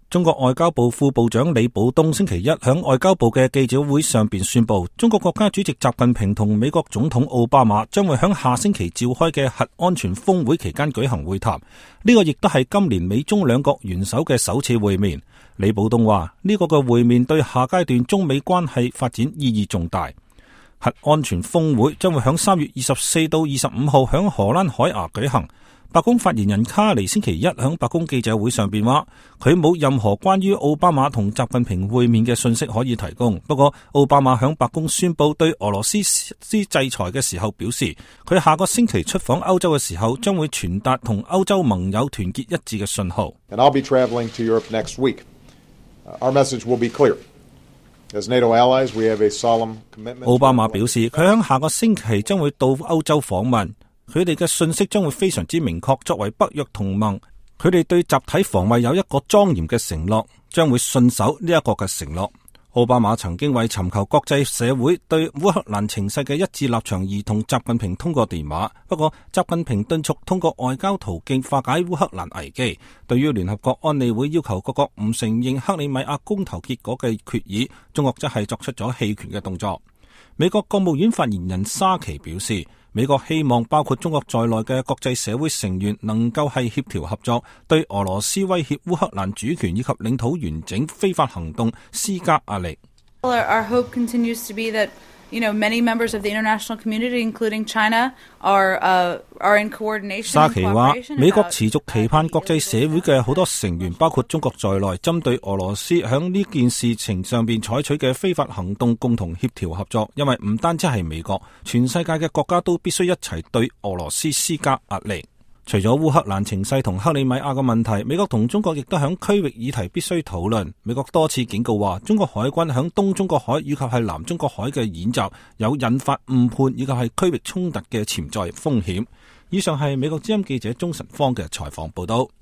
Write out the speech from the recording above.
中國外交部副部長李保東星期一喺外交部嘅記者會上邊宣布，中國國家主席習近平同美國總統奧巴馬將會喺下星期召開嘅核安全峰會期間舉行會談。呢個亦都係今年美中兩國元首嘅首次會面。李保東話，呢個嘅會面對下階段中美關係發展意義重大。核安全峰會將會喺3月24到25號喺荷蘭海牙舉行。白宮發言人卡尼星期一喺白宮記者會上邊話，佢冇任何關於奧巴馬同習近平會面嘅信息可以提供。不過，奧巴馬喺白宮宣布對俄羅斯實施制裁嘅時候表示，佢下個星期出訪歐洲嘅時候，將會傳達同歐洲盟友團結一致嘅信號。 And I'll be traveling to Europe next week. Our message will be clear. As NATO allies, we have a solemn commitment. 奧巴馬表示，佢喺下個星期將會到歐洲訪問。佢哋嘅信息將會非常之明確，作為北約同盟，佢哋對集體防衛有一個莊嚴嘅承諾，將會信守呢一個嘅承諾。奧巴馬曾經為尋求國際社會對烏克蘭情勢嘅一致立場而同習近平通過電話，不過習近平敦促通過外交途徑化解烏克蘭危機。對於聯合國安理會要求各國唔承認克里米亞公投結果嘅決議，中國則係作出咗棄權嘅動作。美國國務院發言人沙奇表示，美國希望包括中國在內嘅國際社會成員能夠係協調合作，對俄羅斯威脅烏克蘭主權以及領土完整非法行動施加壓力。 Our hope continues to be that, many members of the international community, including China, are in coordination. 沙奇話，美國持續期盼國際社會嘅好多成員，包括中國在內，針對俄羅斯響呢件事情上邊採取嘅非法行動共同協調合作，因為唔單止係美國，全世界嘅國家都必須一齊對俄羅斯施加壓力。除咗烏克蘭情勢同克里米亞嘅問題，美國同中國亦都響區域議題必須討論。美國多次警告話，中國海軍響東中國海以及係南中國海嘅演習有引發誤判以及係區域衝突嘅潛在風險。以上係美國之音記者鍾晨芳嘅採訪報道。